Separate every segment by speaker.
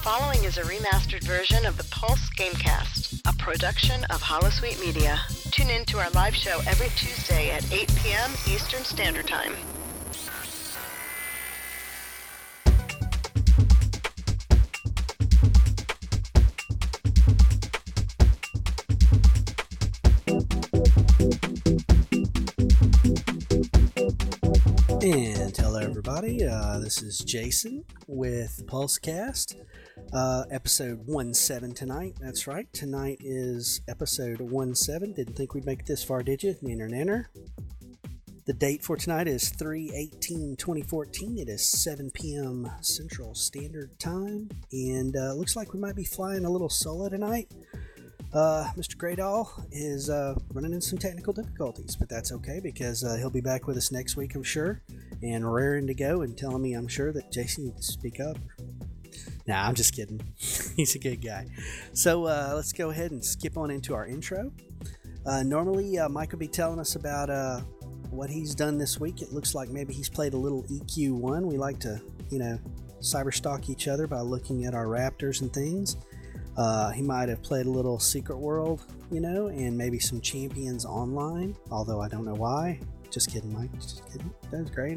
Speaker 1: following is a remastered version of the Pulse Gamecast, a production of Holosuite Media. Tune in to our live show every Tuesday at 8 p.m. Eastern Standard Time.
Speaker 2: And hello everybody, this is Jason with Pulsecast, episode 17 tonight. That's right, tonight is episode 17. Didn't think we'd make it this far, did you? Nanner. The date for tonight is 3/18/2014. It is 7 p.m. Central Standard Time, and looks like we might be flying a little solo tonight. Mr. Graydoll is running into some technical difficulties, but that's okay because he'll be back with us next week, I'm sure, and raring to go and telling me, I'm sure, that Jason needs to speak up. Nah, I'm just kidding. He's a good guy. So let's go ahead and skip on into our intro. Normally, Mike will be telling us about what he's done this week. It looks like maybe he's played a little EQ1. We like to, cyberstalk each other by looking at our Raptors and things. He might have played a little Secret World, and maybe some Champions Online, although I don't know why. Just kidding, Mike. Just kidding. That was great.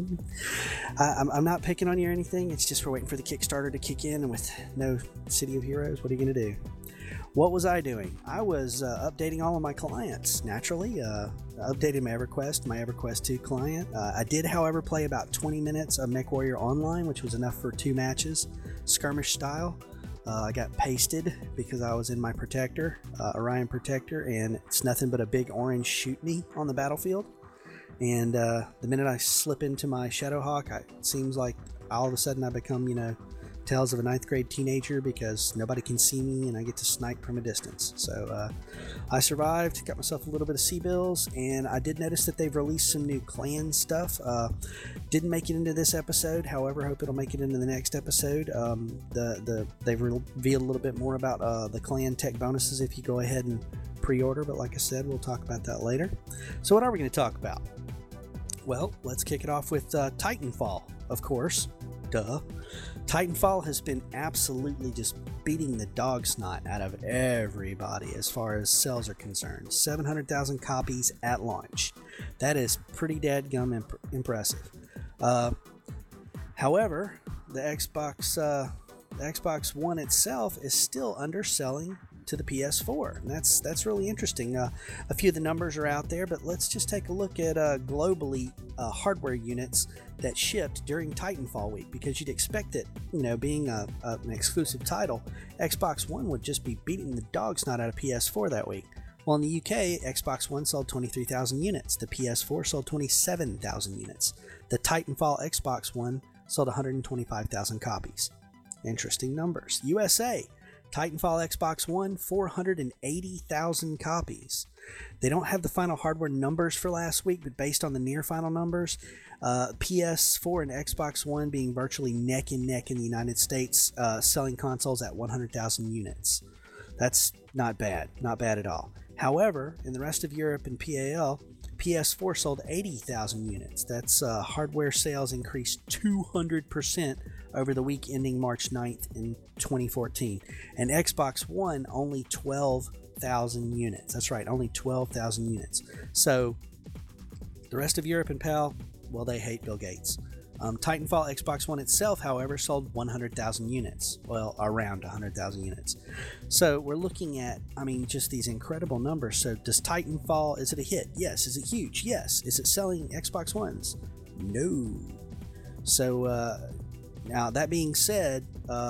Speaker 2: I'm not picking on you or anything. It's just we're waiting for the Kickstarter to kick in, and with no City of Heroes, what are you going to do? What was I doing? I was updating all of my clients, naturally. Updated my EverQuest 2 client. I did, however, play about 20 minutes of MechWarrior Online, which was enough for 2 matches, skirmish style. I got pasted because I was in my protector, Orion Protector, and it's nothing but a big orange shoot me on the battlefield. And the minute I slip into my Shadowhawk, it seems like all of a sudden I become, Tales of a 9th grade teenager because nobody can see me and I get to snipe from a distance. So I survived, got myself a little bit of C-bills, and I did notice that they've released some new clan stuff. Didn't make it into this episode, however, hope it'll make it into the next episode. They've revealed a little bit more about the clan tech bonuses if you go ahead and pre-order, but like I said, we'll talk about that later. So what are we going to talk about? Well, let's kick it off with Titanfall, of course. Duh. Titanfall has been absolutely just beating the dog snot out of everybody as far as sales are concerned. 700,000 copies at launch. That is pretty dadgum impressive. However, the Xbox One itself is still underselling to the PS4, and that's really interesting. A few of the numbers are out there, but let's just take a look at globally hardware units that shipped during Titanfall week, because you'd expect that, being an exclusive title, Xbox One would just be beating the dog snot out of PS4 that week. Well, in the UK, Xbox One sold 23,000 units. The PS4 sold 27,000 units. The Titanfall Xbox One sold 125,000 copies. Interesting numbers. USA, Titanfall Xbox One, 480,000 copies. They don't have the final hardware numbers for last week, but based on the near final numbers, PS4 and Xbox One being virtually neck and neck in the United States, selling consoles at 100,000 units. That's not bad at all. However, in the rest of Europe and PAL, PS4 sold 80,000 units. That's hardware sales increased 200% over the week ending March 9th in 2014. And Xbox One, only 12,000 units. That's right, only 12,000 units. So the rest of Europe and PAL, well, they hate Bill Gates. Titanfall Xbox One itself, however, sold 100,000 units. Well, around 100,000 units. So we're looking at, just these incredible numbers. So does Titanfall, is it a hit? Yes. Is it huge? Yes. Is it selling Xbox Ones? No. So now that being said,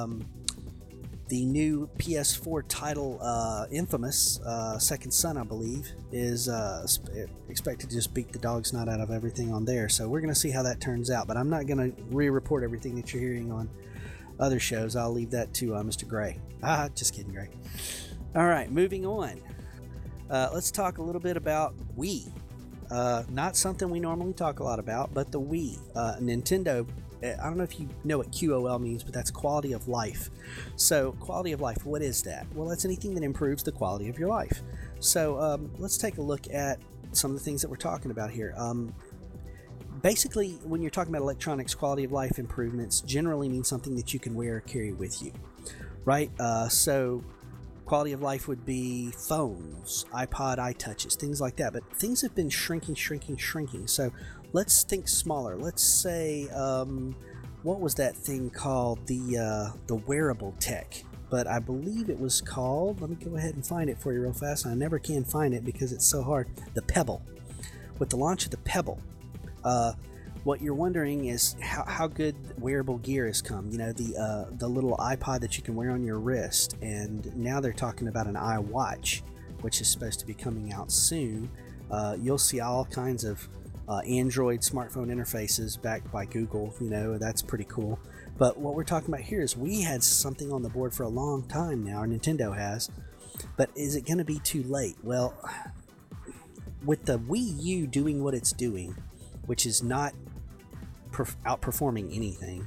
Speaker 2: the new PS4 title, Infamous, Second Son, I believe, is expected to just beat the dog snot out of everything on there. So we're going to see how that turns out. But I'm not going to re-report everything that you're hearing on other shows. I'll leave that to Mr. Gray. Just kidding, Gray. All right, moving on. Let's talk a little bit about Wii. Not something we normally talk a lot about, but the Wii. Nintendo, I don't know if you know what QOL means, but that's quality of life. So quality of life, what is that? Well, that's anything that improves the quality of your life. So let's take a look at some of the things that we're talking about here. Basically, when you're talking about electronics, quality of life improvements generally means something that you can wear or carry with you. right? So quality of life would be phones, iPod, iTouches, things like that. But things have been shrinking. So let's think smaller. Let's say, what was that thing called? The wearable tech. But I believe it was called, let me go ahead and find it for you real fast. I never can find it because it's so hard. The Pebble. With the launch of the Pebble, what you're wondering is how good wearable gear has come. You know, the little iPod that you can wear on your wrist, and now they're talking about an iWatch, which is supposed to be coming out soon. You'll see all kinds of Android smartphone interfaces backed by Google. You know, that's pretty cool. But what we're talking about here is we had something on the board for a long time now, or Nintendo has, but is it going to be too late? Well, with the Wii U doing what it's doing, which is not outperforming anything,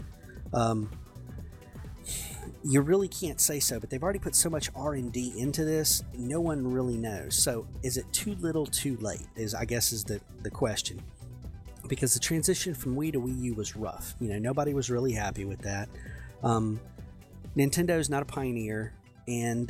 Speaker 2: you really can't say so, but they've already put so much R&D into this, no one really knows. So is it too little too late, I guess is the question. Because the transition from Wii to Wii U was rough. You know, nobody was really happy with that. Nintendo's not a pioneer, and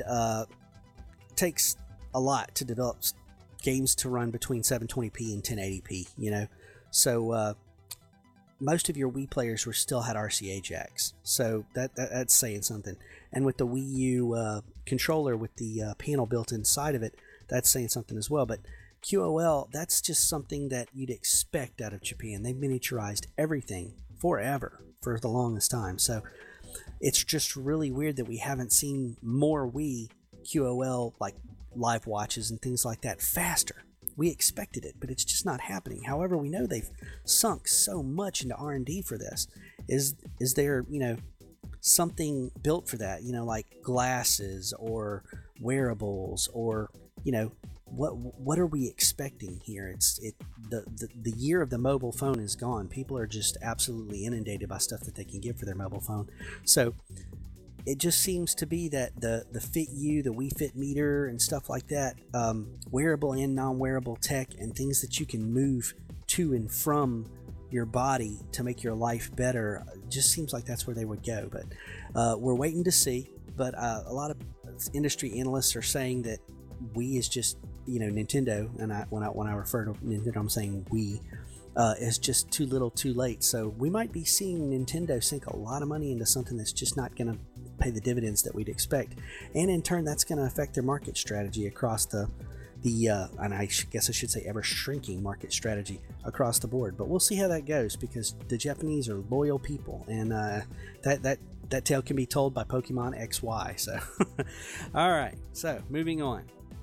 Speaker 2: takes a lot to develop games to run between 720p and 1080p, you know. So most of your Wii players still had RCA jacks. So that's saying something. And with the Wii U controller with the panel built inside of it, that's saying something as well. But QOL, that's just something that you'd expect out of Japan. They've miniaturized everything forever for the longest time. So it's just really weird that we haven't seen more Wii QOL, like live watches and things like that, faster. We expected it, but it's just not happening. However, we know they've sunk so much into R&D for this. Is there, you know, something built for that? You know, like glasses or wearables, or, you know, what are we expecting here? The year of the mobile phone is gone. People are just absolutely inundated by stuff that they can get for their mobile phone. So it just seems to be that the Fit U, the Wii Fit meter and stuff like that, wearable and non-wearable tech and things that you can move to and from your body to make your life better, just seems like that's where they would go. But we're waiting to see. But a lot of industry analysts are saying that Wii is just, you know, Nintendo, and when I refer to Nintendo, I'm saying Wii, is just too little too late. So we might be seeing Nintendo sink a lot of money into something that's just not going to pay the dividends that we'd expect, and in turn that's going to affect their market strategy across the and I guess I should say ever shrinking market strategy across the board. But we'll see how that goes, because the Japanese are loyal people, and that tale can be told by Pokemon XY. So all right, so moving on.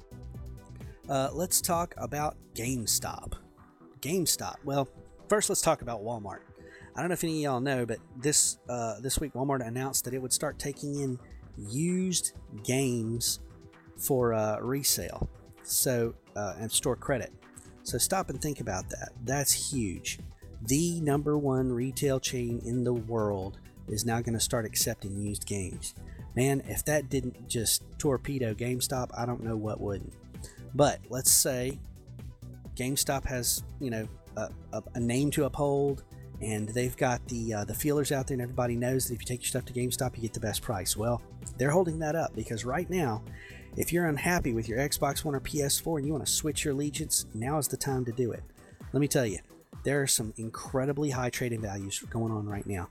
Speaker 2: Let's talk about GameStop. Well, first let's talk about Walmart. I don't know if any of y'all know, but this week Walmart announced that it would start taking in used games for resale, so and store credit. So stop and think about that. That's huge. The number one retail chain in the world is now going to start accepting used games. Man, if that didn't just torpedo GameStop, I don't know what wouldn't. But let's say GameStop has, you know, a name to uphold, and they've got the feelers out there, and everybody knows that if you take your stuff to GameStop, you get the best price. Well, they're holding that up, because right now, if you're unhappy with your Xbox One or PS4 and you want to switch your allegiance, now is the time to do it. Let me tell you, there are some incredibly high trading values going on right now.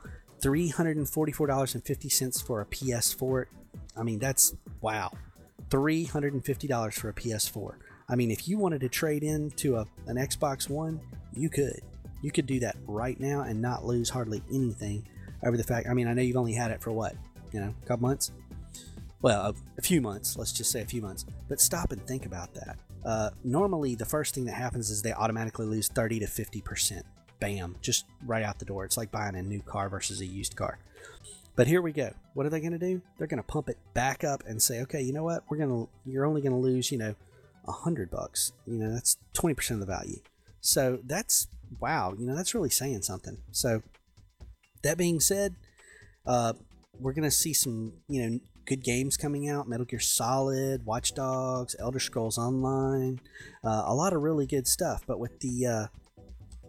Speaker 2: $344.50 for a PS4. I mean, that's wow. $350 for a PS4. I mean, if you wanted to trade in to an Xbox One, you could do that right now and not lose hardly anything over the fact. I mean, I know you've only had it for what, you know, a couple months. Well, a few months. Let's just say a few months. But stop and think about that. Normally, the first thing that happens is they automatically lose 30 to 50%. Bam, just right out the door. It's like buying a new car versus a used car. But here we go. What are they going to do? They're going to pump it back up and say, okay, you know what? You're only going to lose, you know, $100. You know, that's 20% of the value. So that's, wow, you know, that's really saying something. So that being said, we're going to see some, you know, good games coming out. Metal Gear Solid, Watch Dogs, Elder Scrolls Online, a lot of really good stuff. But with the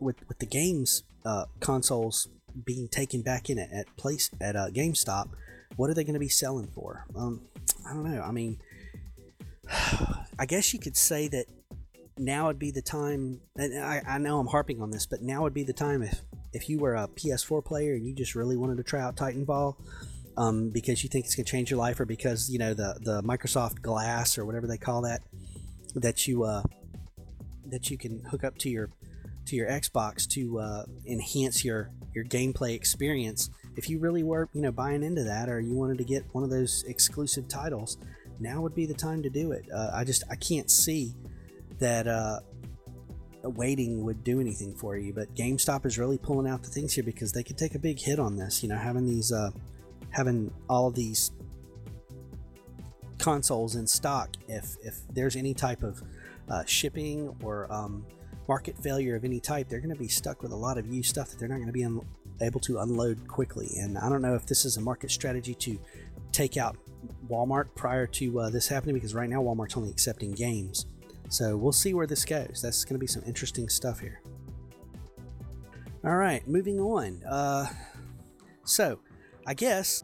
Speaker 2: games consoles being taken back in at GameStop, What are they going to be selling for? I don't know. I mean, I guess you could say that now would be the time, and I know I'm harping on this, but now would be the time if you were a PS4 player and you just really wanted to try out Titanfall, because you think it's going to change your life, or because, you know, the Microsoft Glass or whatever they call that you can hook up to your Xbox to enhance your gameplay experience. If you really were, you know, buying into that, or you wanted to get one of those exclusive titles, now would be the time to do it. I can't see that waiting would do anything for you, but GameStop is really pulling out the things here because they could take a big hit on this. You know, having all of these consoles in stock, if there's any type of shipping or market failure of any type, they're going to be stuck with a lot of used stuff that they're not going to be able to unload quickly. And I don't know if this is a market strategy to take out Walmart prior to this happening, because right now Walmart's only accepting games. So we'll see where this goes. That's going to be some interesting stuff here. All right, moving on. So I guess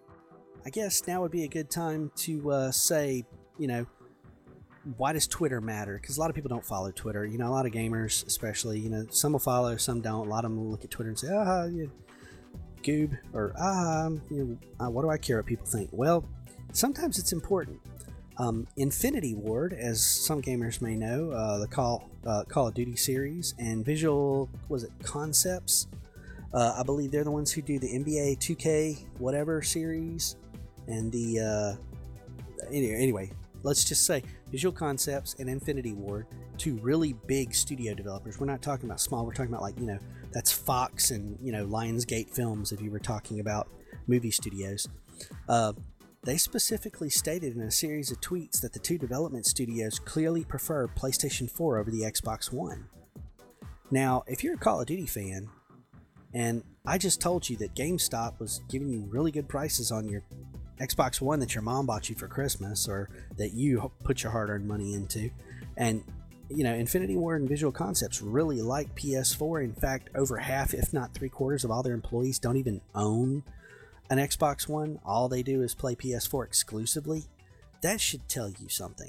Speaker 2: now would be a good time to say, you know, why does Twitter matter? Because a lot of people don't follow Twitter. You know, a lot of gamers, especially, you know, some will follow, some don't. A lot of them will look at Twitter and say, yeah, goob, or what do I care what people think? Well, sometimes it's important. Infinity Ward, as some gamers may know, the Call of Duty series, and Visual Concepts, I believe they're the ones who do the NBA 2K whatever series, and the anyway, let's just say Visual Concepts and Infinity Ward, two really big studio developers. We're not talking about small, we're talking about, like, you know, that's Fox and, you know, Lionsgate Films, if you were talking about movie studios. They specifically stated in a series of tweets that the two development studios clearly prefer PlayStation 4 over the Xbox One. Now, if you're a Call of Duty fan, and I just told you that GameStop was giving you really good prices on your Xbox One that your mom bought you for Christmas, or that you put your hard-earned money into, and, you know, Infinity Ward and Visual Concepts really like PS4. In fact, over half, if not 3/4 of all their employees don't even own an Xbox One. All they do is play PS4 exclusively. That should tell you something.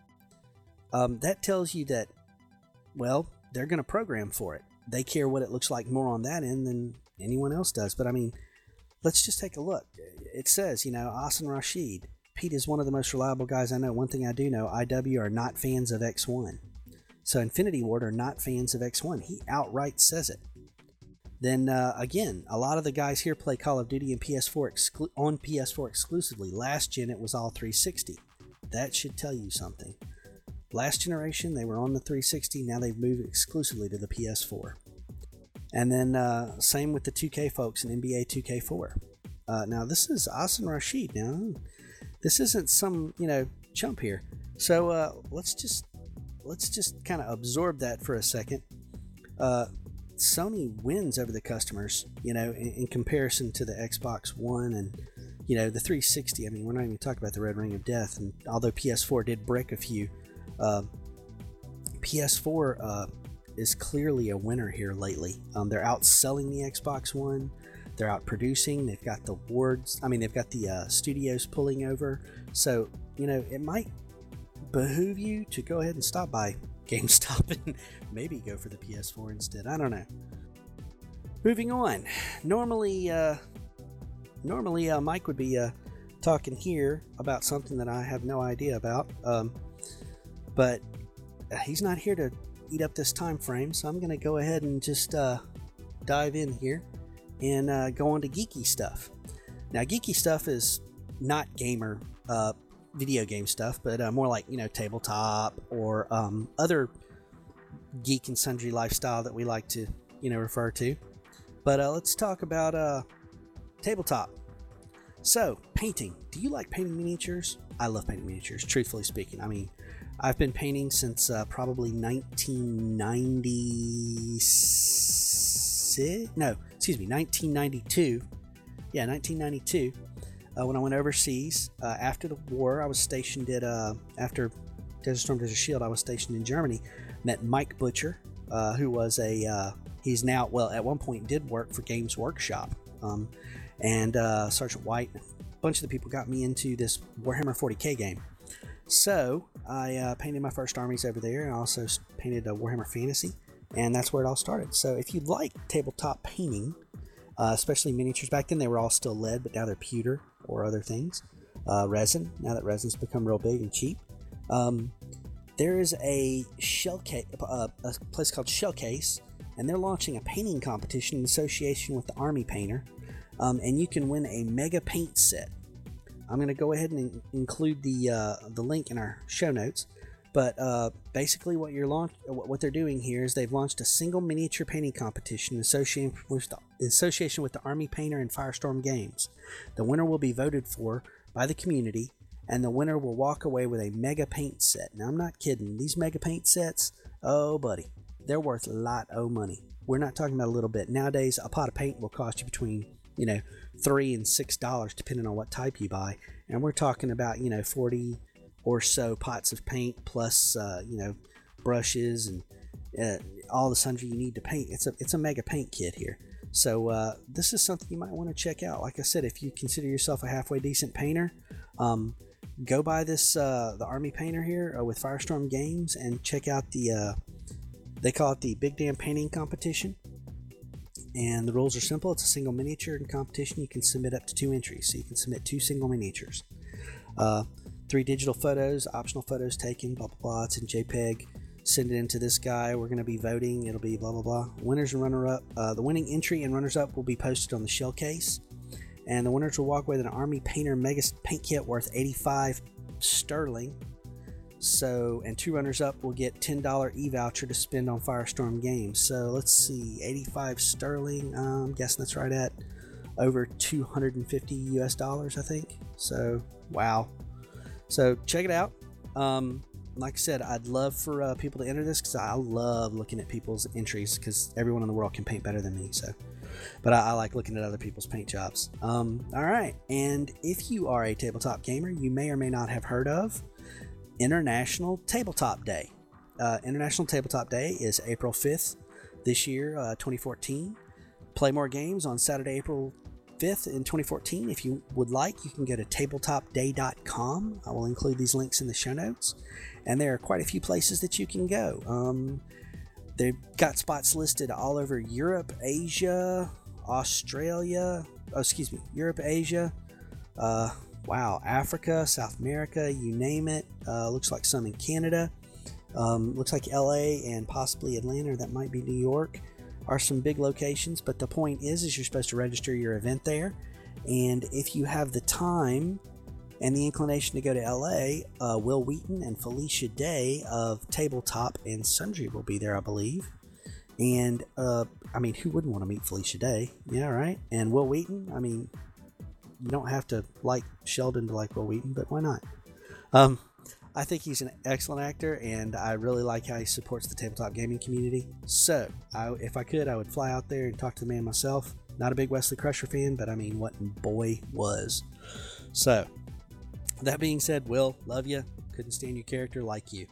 Speaker 2: That tells you that, well, they're going to program for it. They care what it looks like more on that end than anyone else does. But I mean, let's just take a look. It says, you know, Asan Rashid, Pete is one of the most reliable guys I know. One thing I do know, IW are not fans of X1. So Infinity Ward are not fans of X1. He outright says it. Then again, a lot of the guys here play Call of Duty and on PS4 exclusively. Last gen, it was all 360. That should tell you something. Last generation, they were on the 360. Now they've moved exclusively to the PS4. And then same with the 2K folks in NBA 2K4. Now this is Asan Rashid. Now this isn't some, you know, chump here. So let's just kind of absorb that for a second. Sony wins over the customers, you know, in comparison to the Xbox One and, you know, the 360. I mean, we're not even talking about the Red Ring of Death. And although PS4 did break a few, PS4 is clearly a winner here lately. They're outselling the Xbox One. They're outproducing. They've got the awards. I mean, they've got the studios pulling over. So, you know, it might behoove you to go ahead and stop by GameStop and maybe go for the PS4 instead. I don't know. Moving on. Normally Mike would be talking here about something that I have no idea about, but he's not here to eat up this time frame, so I'm going to go ahead and just dive in here and go on to geeky stuff. Now, geeky stuff is not gamer video game stuff, but more like, you know, tabletop or other geek and sundry lifestyle that we like to, you know, refer to. But let's talk about tabletop. So, painting. Do you like painting miniatures? I love painting miniatures, truthfully speaking. I mean, I've been painting since probably 1992. Yeah, 1992. When I went overseas after the war, I was stationed at after Desert Storm, Desert Shield. I was stationed in Germany. Met Mike Butcher, who was he's now, well, at one point did work for Games Workshop, and Sergeant White, a bunch of the people got me into this Warhammer 40k game. So I painted my first armies over there, and I also painted a Warhammer Fantasy, and that's where it all started. So if you like tabletop painting, especially miniatures, back then they were all still lead, but now they're pewter or other things. Resin, now that resin's become real big and cheap. There is a place called Shellcase, and they're launching a painting competition in association with the Army Painter, and you can win a mega paint set. I'm going to go ahead and include the link in our show notes, but basically what they're doing here is they've launched a single miniature painting competition in association with the Army Painter and Firestorm Games. The winner will be voted for by the community, and the winner will walk away with a mega paint set. Now, I'm not kidding. These mega paint sets, oh, buddy, they're worth a lot of money. We're not talking about a little bit. Nowadays, a pot of paint will cost you between, $3 and $6, depending on what type you buy. And we're talking about, 40 or so pots of paint plus, brushes and all the sundry you need to paint. It's a mega paint kit here. So this is something you might want to check out. Like I said, if you consider yourself a halfway decent painter, go buy this the Army Painter here with Firestorm Games, and check out they call it the Big Damn Painting Competition. And the rules are simple. It's a single miniature competition. You can submit up to 2 entries, so you can submit 2 single miniatures. 3 digital photos, optional photos taken, blah blah blah. It's in JPEG. Send it into this guy. We're going to be voting. It'll be blah blah blah. Winners and runner-up. The winning entry and runners-up will be posted on the Shellcase, and the winners will walk away with an Army Painter Mega Paint Kit worth 85 sterling. So, and 2 runners-up will get $10 e-voucher to spend on Firestorm Games. So let's see, 85 sterling. I'm guessing that's right at over $250 US, I think. So wow. So check it out. Like I said, I'd love for people to enter this, because I love looking at people's entries, because everyone in the world can paint better than me. So, but I like looking at other people's paint jobs. All right, and if you are a tabletop gamer, you may or may not have heard of International Tabletop Day. International Tabletop Day is April 5th this year, 2014. Play more games on Saturday, April 5th in 2014. If you would like, you can go to tabletopday.com. I will include these links in the show notes. And there are quite a few places that you can go. They've got spots listed all over Europe, Asia, Australia, Europe, Asia, Africa, South America, you name it. Looks like some in Canada. Looks like LA and possibly Atlanta, that might be New York, are some big locations. But the point is you're supposed to register your event there. And if you have the time and the inclination to go to LA, Will Wheaton and Felicia Day of Tabletop and Sundry will be there, I believe. And, who wouldn't want to meet Felicia Day? Yeah, right? And Will Wheaton, you don't have to like Sheldon to like Will Wheaton, but why not? I think he's an excellent actor, and I really like how he supports the tabletop gaming community. So, if I could, I would fly out there and talk to the man myself. Not a big Wesley Crusher fan, but what boy was. So, that being said, Will, love you. Couldn't stand your character, like you.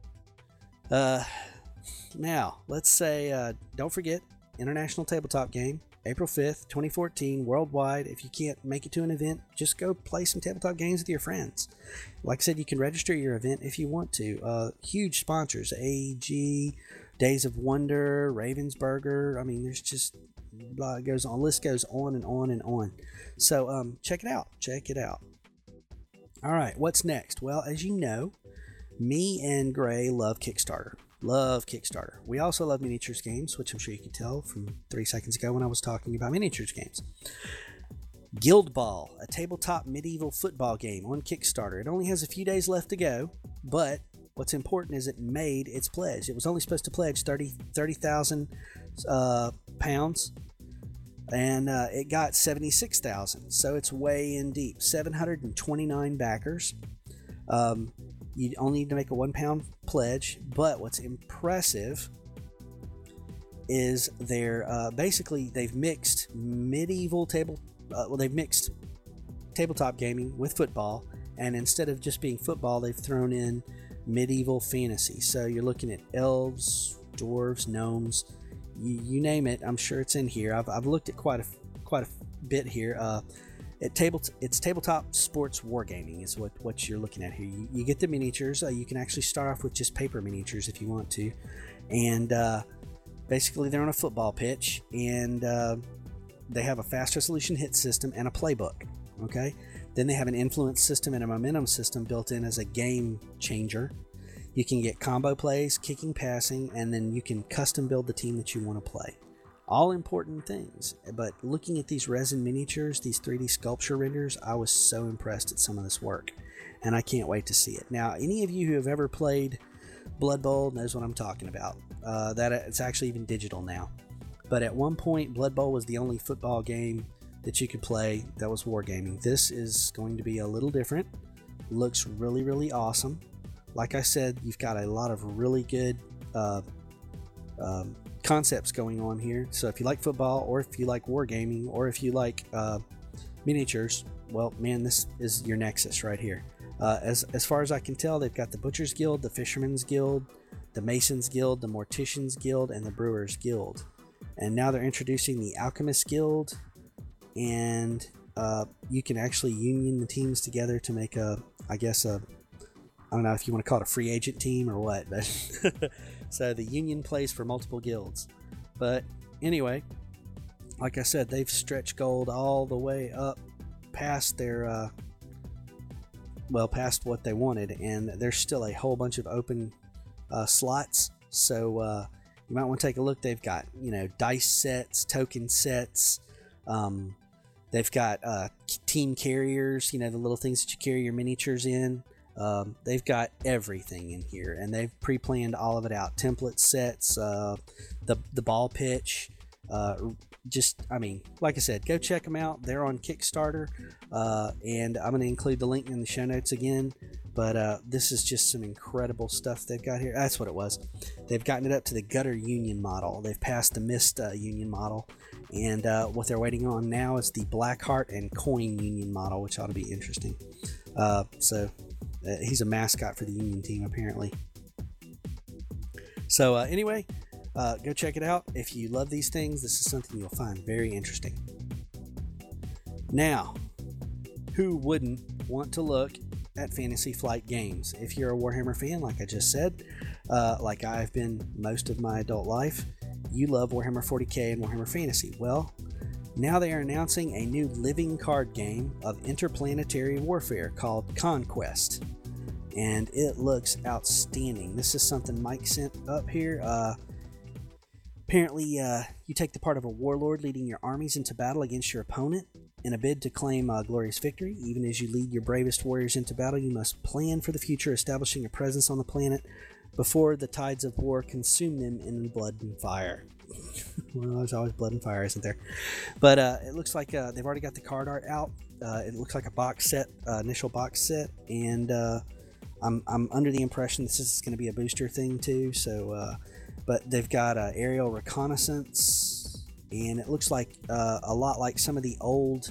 Speaker 2: Now, let's say, don't forget, International Tabletop Game, April 5th, 2014, worldwide. If you can't make it to an event, just go play some tabletop games with your friends. Like I said, you can register your event if you want to. Huge sponsors, AEG, Days of Wonder, Ravensburger. There's just, it goes on, list goes on and on and on. So check it out. Check it out. All right, what's next? Well, as you know, me and Gray love Kickstarter. Love Kickstarter. We also love miniatures games, which I'm sure you can tell from 3 seconds ago when I was talking about miniatures games. Guild Ball, a tabletop medieval football game on Kickstarter. It only has a few days left to go, but what's important is it made its pledge. It was only supposed to pledge 30,000 pounds, and it got 76,000, so it's way in deep. 729 backers. You only need to make a £1 pledge, but what's impressive is they've mixed tabletop gaming with football, and instead of just being football, they've thrown in medieval fantasy. So you're looking at elves, dwarves, gnomes, you name it. I'm sure it's in here. I've looked at quite a bit here. It's tabletop sports wargaming is what you're looking at here. You get the miniatures. You can actually start off with just paper miniatures if you want to, and basically they're on a football pitch, and they have a fast resolution hit system and a playbook. Okay, then they have an influence system and a momentum system built in as a game changer. You can get combo plays, kicking, passing, and then you can custom build the team that you want to play. All important things, but looking at these resin miniatures, these 3D sculpture renders, I was so impressed at some of this work, and I can't wait to see it. Now, any of you who have ever played Blood Bowl knows what I'm talking about. That it's actually even digital now. But at one point, Blood Bowl was the only football game that you could play that was wargaming. This is going to be a little different. Looks really, really awesome. Like I said, you've got a lot of really good concepts going on here. So if you like football, or if you like wargaming, or if you like miniatures, well, man, this is your nexus right here. As far as I can tell, they've got the Butchers Guild, the Fisherman's Guild, the Masons Guild, the Morticians Guild, and the Brewers Guild. And now they're introducing the Alchemist Guild, and you can actually union the teams together to make I don't know if you want to call it a free agent team or what, but so the union plays for multiple guilds. But anyway, like I said, they've stretched gold all the way up past their past what they wanted, and there's still a whole bunch of open slots. So you might want to take a look. They've got dice sets, token sets. They've got team carriers. The little things that you carry your miniatures in. They've got everything in here, and they've pre-planned all of it out. Template sets, the ball pitch. Like I said, go check them out. They're on Kickstarter, and I'm going to include the link in the show notes again. But this is just some incredible stuff they've got here. That's what it was. They've gotten it up to the Gutter Union model. They've passed the Mist Union model, and what they're waiting on now is the Blackheart and Coin Union model, which ought to be interesting. He's a mascot for the Union team, apparently. So anyway, go check it out. If you love these things, this is something you'll find very interesting. Now, who wouldn't want to look at Fantasy Flight Games? If you're a Warhammer fan, like I just said, like I've been most of my adult life, you love Warhammer 40k and Warhammer Fantasy. Well, now they are announcing a new living card game of interplanetary warfare called Conquest, and it looks outstanding. This is something Mike sent up here. Apparently, you take the part of a warlord leading your armies into battle against your opponent in a bid to claim glorious victory. Even as you lead your bravest warriors into battle, you must plan for the future, establishing a presence on the planet before the tides of war consume them in blood and fire. Well, there's always blood and fire, isn't there? But it looks like they've already got the card art out. It looks like a box set, initial box set, and I'm under the impression this is going to be a booster thing too. So, but they've got aerial reconnaissance, and it looks like a lot like some of the old,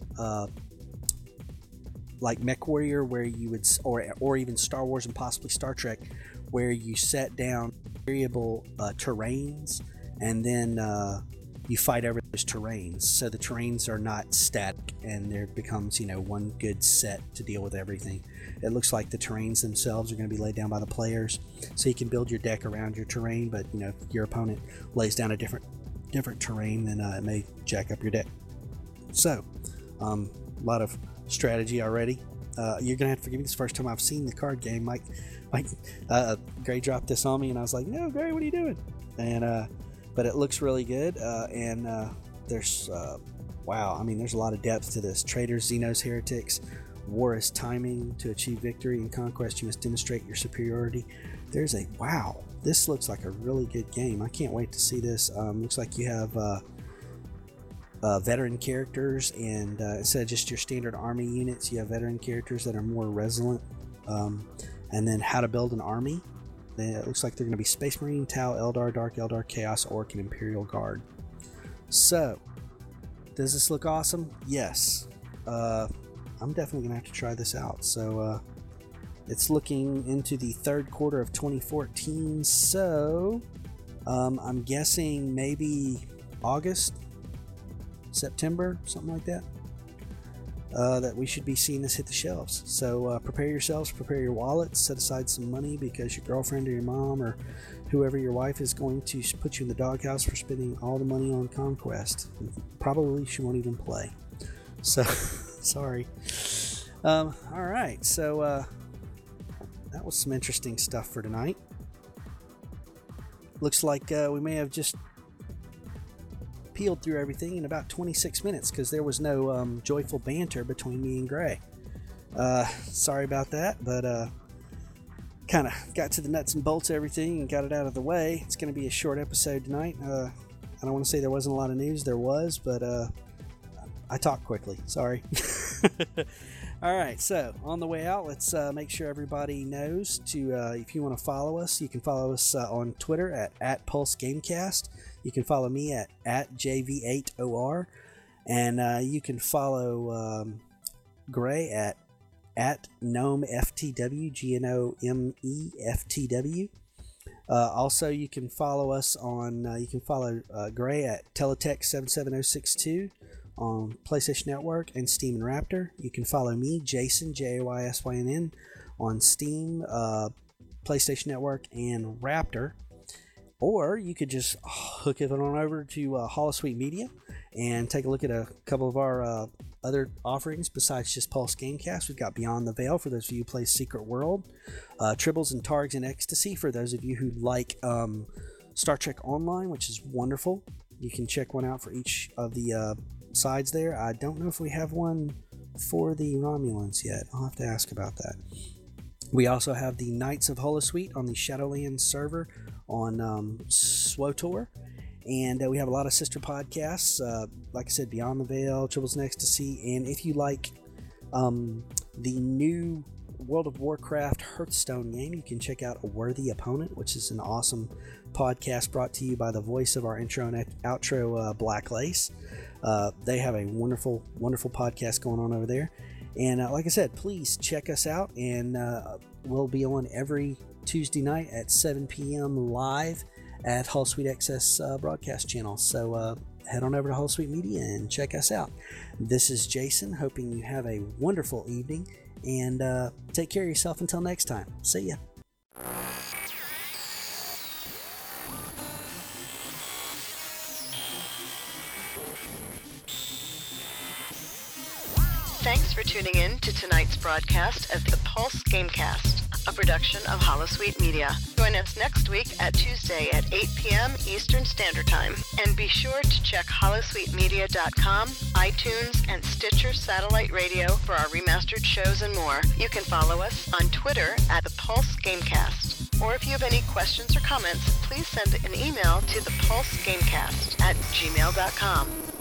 Speaker 2: like MechWarrior, where you would, or even Star Wars and possibly Star Trek, where you set down variable terrains, and then you fight over those terrains. So the terrains are not static, and there becomes, one good set to deal with everything. It looks like the terrains themselves are going to be laid down by the players, so you can build your deck around your terrain. But if your opponent lays down a different terrain, then it may jack up your deck. So a lot of strategy already. You're gonna have to forgive me. This is the first time I've seen the card game. Mike Gray dropped this on me, and I was like, "No, Gray, what are you doing?" And but it looks really good. And there's wow. I mean, there's a lot of depth to this. Traitors, Xenos, Heretics. War is timing. To achieve victory in conquest, you must demonstrate your superiority. There's a wow. This looks like a really good game. I can't wait to see this. Looks like you have veteran characters, and instead of just your standard army units, you have veteran characters that are more resilient. And then how to build an army. It looks like they're going to be Space Marine, Tau, Eldar, Dark Eldar, Chaos Orc, and Imperial Guard. So, does this look awesome? Yes. I'm definitely going to have to try this out. So, it's looking into the third quarter of 2014. So, I'm guessing maybe August, September, something like that. that we should be seeing this hit the shelves. So prepare yourselves, prepare your wallets, set aside some money because your girlfriend or your mom or whoever your wife is going to put you in the doghouse for spending all the money on Conquest. Probably she won't even play. So, sorry. All right, so that was some interesting stuff for tonight. Looks like we may have just peeled through everything in about 26 minutes because there was no joyful banter between me and Gray. Sorry about that, but kind of got to the nuts and bolts of everything and got it out of the way. It's going to be a short episode tonight. I don't want to say there wasn't a lot of news. There was, but I talk quickly. Sorry. All right, so on the way out, let's make sure everybody knows to, if you want to follow us, you can follow us on Twitter at Pulse Gamecast. You can follow me at JV8OR, and you can follow Gray at GnomeFTW, GNOMEFTW. Also, you can follow us on, you can follow Gray at Teletech77062 on PlayStation Network and Steam and Raptor. You can follow me, Jason, JAYSYNN, on Steam, PlayStation Network, and Raptor. Or you could just hook it on over to Holosuite Media and take a look at a couple of our other offerings besides just Pulse Gamecast. We've got Beyond the Veil for those of you who play Secret World, Tribbles and Targs and Ecstasy for those of you who like Star Trek Online, which is wonderful. You can check one out for each of the sides there. I don't know if we have one for the Romulans yet. I'll have to ask about that. We also have the Knights of Holosuite on the Shadowlands server on SWOTOR. And we have a lot of sister podcasts, like I said, Beyond the Veil, Tribbles and Ecstasy. And if you like the new World of Warcraft Hearthstone game, you can check out A Worthy Opponent, which is an awesome podcast brought to you by the voice of our intro and outro, Black Lace. They have a wonderful, wonderful podcast going on over there. And like I said, please check us out. And we'll be on every Tuesday night at 7 p.m. live at Holosuite Access broadcast channel. So head on over to Holosuite Media and check us out. This is Jason, hoping you have a wonderful evening, and take care of yourself until next time. See ya.
Speaker 1: Thanks for tuning in to tonight's broadcast of the Pulse Gamecast, a production of Holosuite Media. Join us next week at Tuesday at 8 p.m. Eastern Standard Time. And be sure to check holosuitemedia.com, iTunes, and Stitcher Satellite Radio for our remastered shows and more. You can follow us on Twitter at the Pulse Gamecast. Or if you have any questions or comments, please send an email to thepulsegamecast@gmail.com.